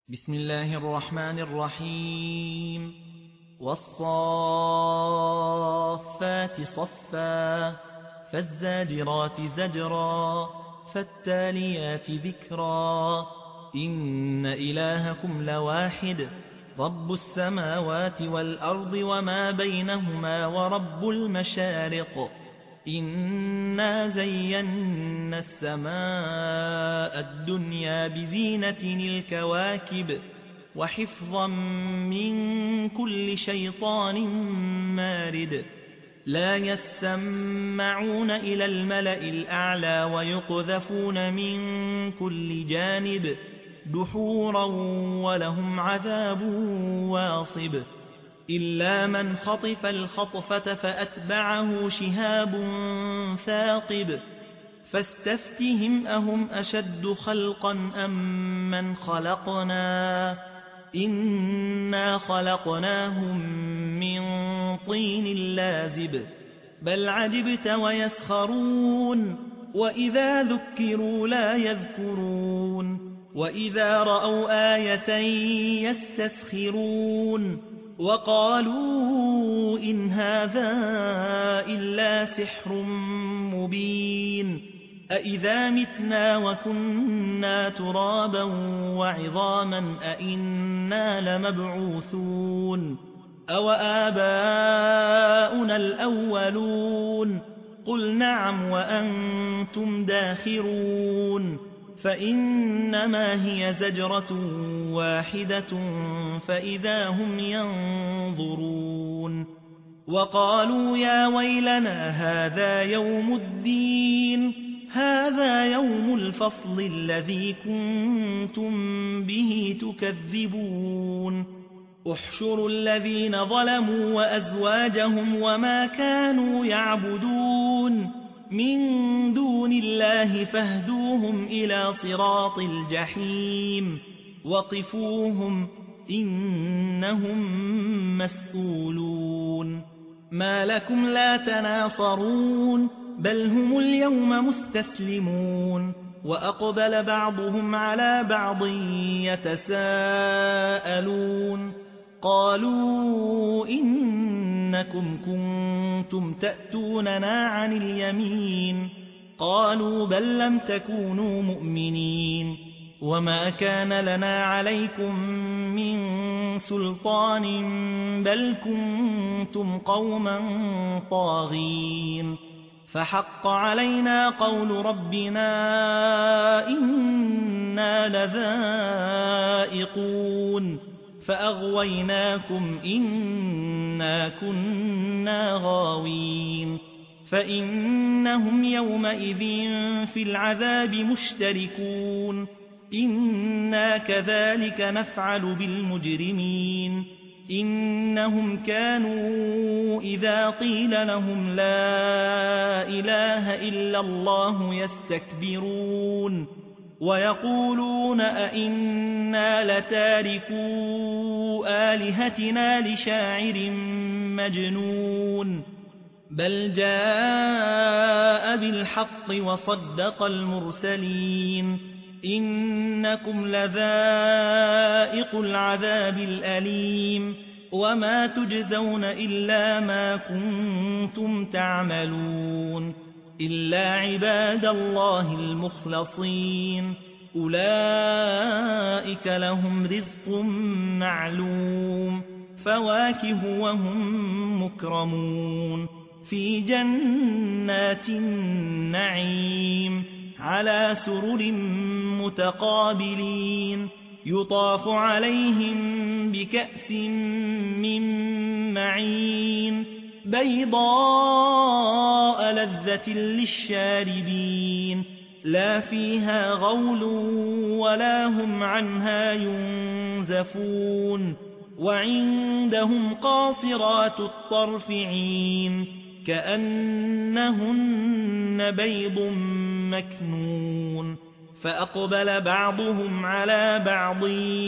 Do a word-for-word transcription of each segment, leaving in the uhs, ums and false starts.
بسم الله الرحمن الرحيم والصافات صفا فالزاجرات زجرا فالتاليات ذكرا إن إلهكم لواحد رب السماوات والأرض وما بينهما ورب المشارق إنا زينا السماء الدنيا بزينة الكواكب وحفظا من كل شيطان مارد لا يسمعون إلى الملأ الأعلى ويقذفون من كل جانب دحورا ولهم عذاب واصب إلا من خطف الخطفة فأتبعه شهاب ثاقب فاستفتهم أهم أشد خلقا أم من خلقنا إنا خلقناهم من طين لازب بل عجبت ويسخرون وإذا ذكروا لا يذكرون وإذا رأوا آية يستسخرون وقالوا إن هذا إلا سحر مبين أإذا متنا وكنا ترابا وعظاما أإنا لمبعوثون أو آباؤنا الأولون قل نعم وأنتم داخرون فإنما هي زجرة واحدة فإذا هم ينظرون وقالوا يا ويلنا هذا يوم الدين هذا يوم الفصل الذي كنتم به تكذبون احشروا الذين ظلموا وأزواجهم وما كانوا يعبدون من دون الله فاهدوهم إلى صراط الجحيم وقفوهم إنهم مسؤولون ما لكم لا تناصرون بل هم اليوم مستسلمون وأقبل بعضهم على بعض يتساءلون قالوا إنكم كنتم تأتوننا عن اليمين قالوا بل لم تكونوا مؤمنين وما كان لنا عليكم من سلطان بل كنتم قوما طاغين فحق علينا قول ربنا إنا لذائقون فأغويناكم إنا كنا غاوين فإنهم يومئذ في العذاب مشتركون إنا كذلك نفعل بالمجرمين إنهم كانوا إذا قيل لهم لا إله إلا الله يستكبرون ويقولون أئنا لتاركو آلهتنا لشاعر مجنون بل جاء بالحق وصدق المرسلين إنكم لذائق العذاب الأليم وما تجزون إلا ما كنتم تعملون إلا عباد الله المخلصين أولئك لهم رزق معلوم فواكه وهم مكرمون في جنات النعيم على سرر متقابلين يطاف عليهم بكأس من معين بيضاء لذة للشاربين لا فيها غول ولا هم عنها ينزفون وعندهم قاصرات الطرف عين كأنهن بيض مكنون فأقبل بعضهم على بعض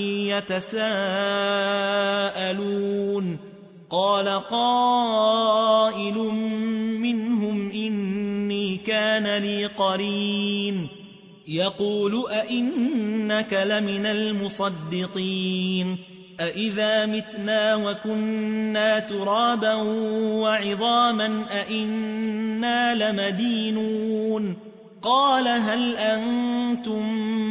يتساءلون قال قائل منهم إني كان لي قرين يقول أئنك لمن المصدقين أئذا متنا وكنا ترابا وعظاما أئنا لمدينون قال هل أنتم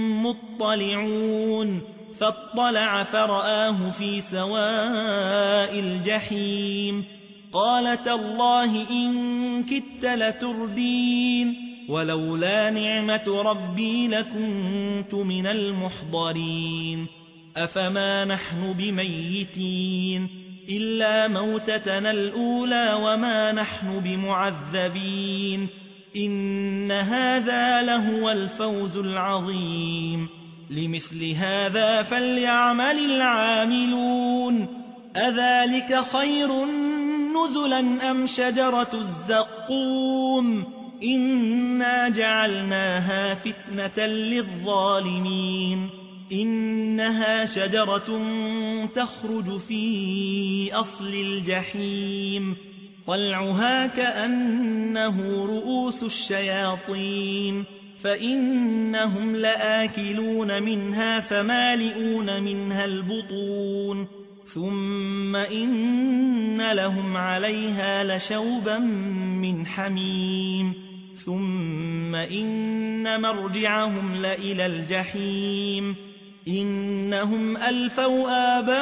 مطلعون فاطلع فرآه في سواء الجحيم قال تالله إن كدت لتردين ولولا نعمة ربي لكنت من المحضرين أفما نحن بميتين إلا موتتنا الأولى وما نحن بمعذبين إن هذا لهو الفوز العظيم لمثل هذا فليعمل العاملون أذلك خير نزلا أم شجرة الزقوم إنا جعلناها فتنة للظالمين إنها شجرة تخرج في أصل الجحيم طلعها كأنه رؤوس الشياطين فإنهم لآكلون منها فمالئون منها البطون ثم إن لهم عليها لشوبا من حميم ثم إن مرجعهم لإلى الجحيم إنهم ألفوا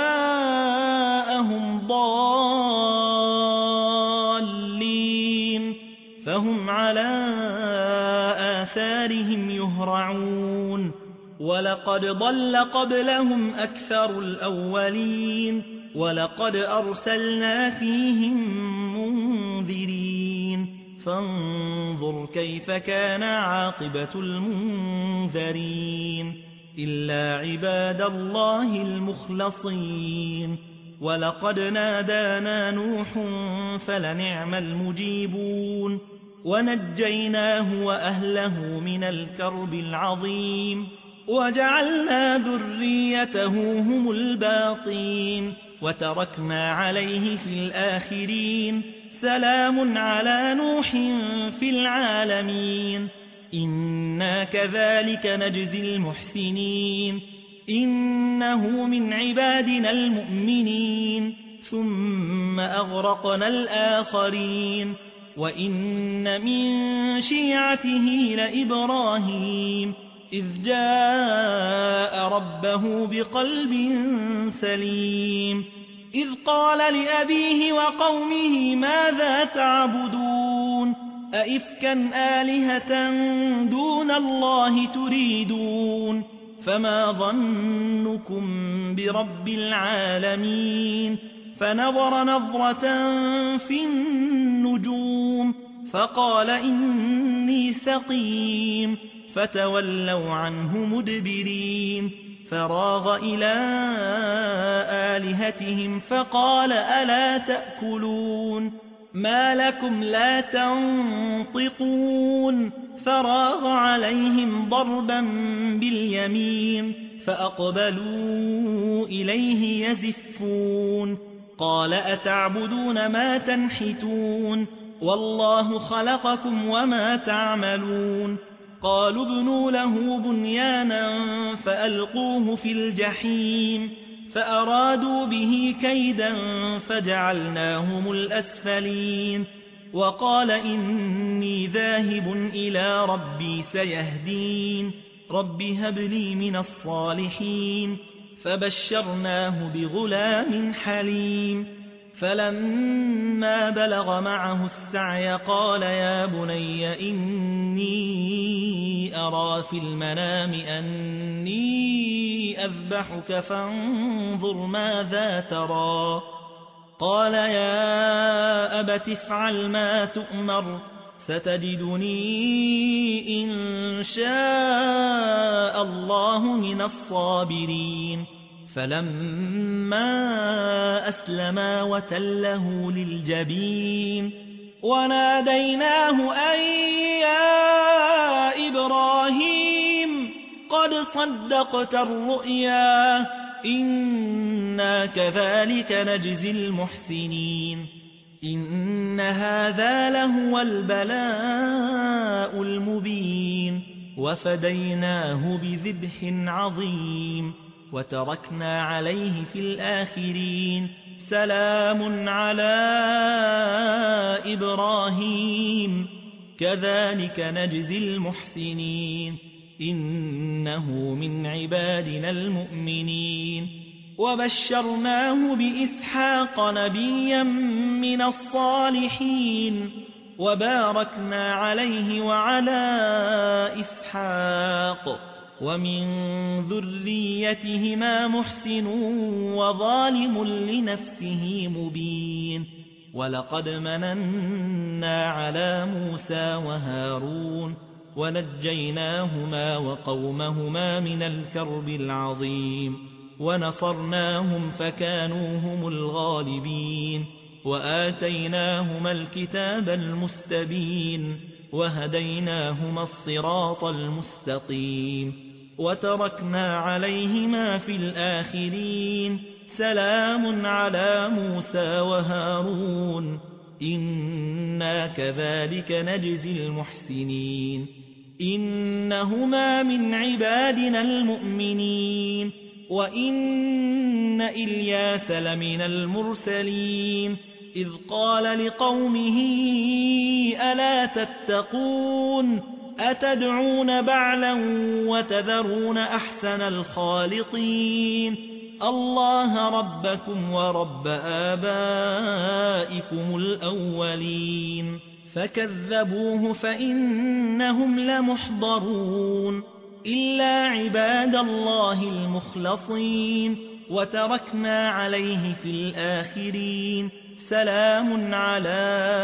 آباءهم ضالين فهم على آثارهم يهرعون ولقد ضل قبلهم أكثر الأولين ولقد أرسلنا فيهم منذرين فانظر كيف كان عاقبة المنذرين إلا عباد الله المخلصين ولقد نادانا نوح فلنعم المجيبون ونجيناه وأهله من الكرب العظيم وجعلنا ذريته هم الباقين وتركنا عليه في الآخرين سلام على نوح في العالمين إنا كذلك نجزي المحسنين إنه من عبادنا المؤمنين ثم أغرقنا الآخرين وإن من شيعته لإبراهيم إذ جاء ربه بقلب سليم إذ قال لأبيه وقومه ماذا تعبدون أئفكا آلهة دون الله تريدون فما ظنكم برب العالمين فنظر نظرة في النجوم فقال إني سقيم فتولوا عنه مدبرين فراغ إلى آلهتهم فقال ألا تأكلون ما لكم لا تنطقون فراغ عليهم ضربا باليمين فأقبلوا إليه يزفون قال أتعبدون ما تنحتون والله خلقكم وما تعملون قالوا ابنوا له بنيانا فألقوه في الجحيم فأرادوا به كيدا فجعلناهم الأسفلين وقال إني ذاهب إلى ربي سيهدين رب هب لي من الصالحين فبشرناه بغلام حليم فلما بلغ معه السعي قال يا بني إني أرى في المنام أني أذبحك فانظر ماذا ترى قال يا أبت افعل ما تؤمر ستجدني إن شاء الله من الصابرين فلما أسلما وتله للجبين وناديناه أن يا إبراهيم قد صدقت الرؤيا إنا كذلك نجزي المحسنين إن هذا لهو البلاء المبين وفديناه بذبح عظيم وتركنا عليه في الآخرين سلام على إبراهيم كذلك نجزي المحسنين إنه من عبادنا المؤمنين وبشرناه بإسحاق نبيا من الصالحين وباركنا عليه وعلى إسحاق ومن ذريتهما محسن وظالم لنفسه مبين ولقد مننا على موسى وهارون ونجيناهما وقومهما من الكرب العظيم ونصرناهم فكانوا هم الغالبين وآتيناهما الكتاب المستبين وهديناهما الصراط المستقيم وتركنا عليهما في الآخرين سلام على موسى وهارون إنا كذلك نجزي المحسنين إنهما من عبادنا المؤمنين وإن إلياس لمن المرسلين إذ قال لقومه ألا تتقون أتدعون بعلا وتذرون أحسن الخالقين الله ربكم ورب آبائكم الأولين فكذبوه فإنهم لمحضرون إلا عباد الله المخلصين وتركنا عليه في الآخرين سلام على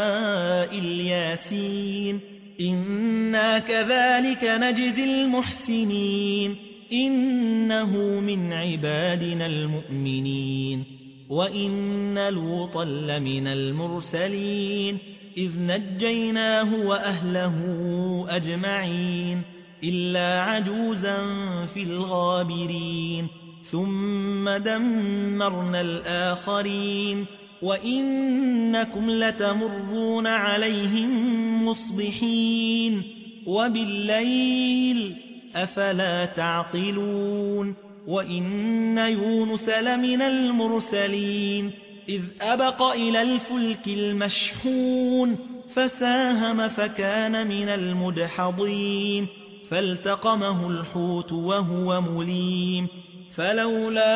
الياسين إنا كذلك نجزي المحسنين إنه من عبادنا المؤمنين وإن لوطا لمن المرسلين إذ نجيناه وأهله أجمعين إلا عجوزا في الغابرين ثم دمرنا الآخرين وإنكم لتمرون عليهم مصبحين وبالليل أفلا تعقلون وإن يونس لمن المرسلين إذ أبق إلى الفلك المشحون فساهم فكان من المدحضين فالتقمه الحوت وهو مليم فلولا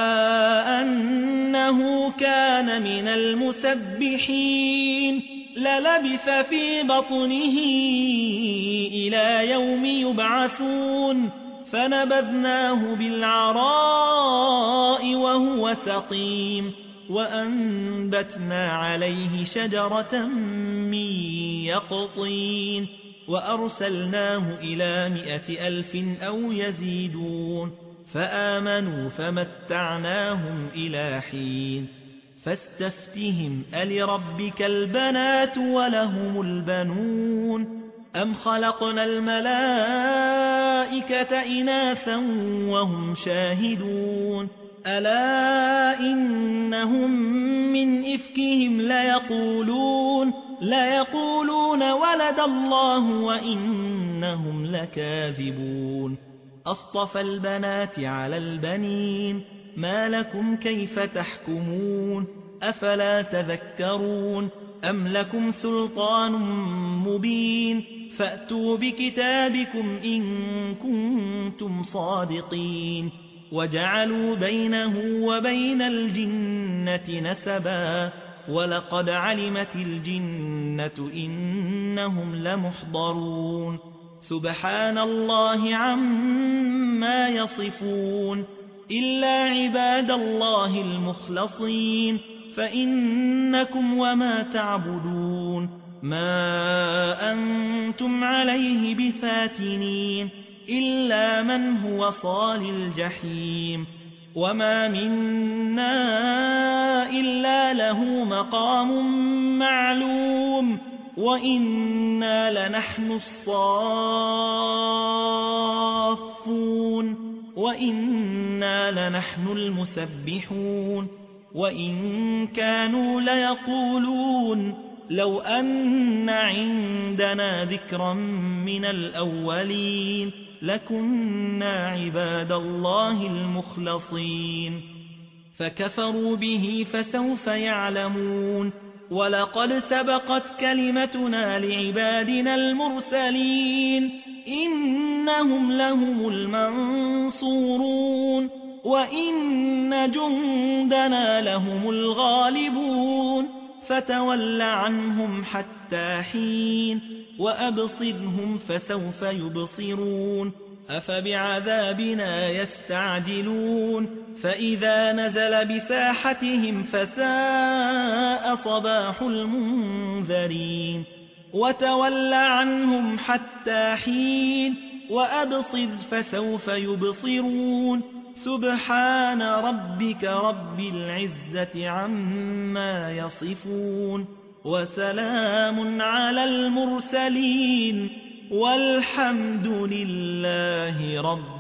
أنه كان من المسبحين للبث في بطنه إلى يوم يبعثون فنبذناه بالعراء وهو سقيم وأنبتنا عليه شجرة من يقطين وأرسلناه إلى مائة ألف أو يزيدون فآمنوا فمتعناهم إلى حين فاستفتهم ألربك البنات ولهم البنون أم خلقنا الملائكة إناثا وهم شاهدون ألا إنهم من إفكهم ليقولون ليقولون ولد الله وإنهم لكاذبون أصطفى البنات على البنين ما لكم كيف تحكمون أفلا تذكرون أم لكم سلطان مبين فأتوا بكتابكم إن كنتم صادقين وجعلوا بينه وبين الجنة نسبا ولقد علمت الجنة إنهم لمحضرون سبحان الله عما يصفون إلا عباد الله المخلصين فإنكم وما تعبدون ما أنتم عليه بفاتنين إلا من هو صال الجحيم وما منا إلا له مقام معلوم وإنا لنحن الصافون وإنا لنحن المسبحون وإن كانوا ليقولون لو أن عندنا ذكرا من الأولين لكنا عباد الله المخلصين فكفروا به فسوف يعلمون ولقد سبقت كلمتنا لعبادنا المرسلين إنهم لهم المنصورون وإن جندنا لهم الغالبون فتول عنهم حتى حين وأبصرهم فسوف يبصرون أفبعذابنا يستعجلون فإذا نزل بساحتهم فساء صباح المنذرين وتول عنهم حتى حين وأبصر فسوف يبصرون سبحان ربك رب العزة عما يصفون وسلام على المرسلين والحمد لله رب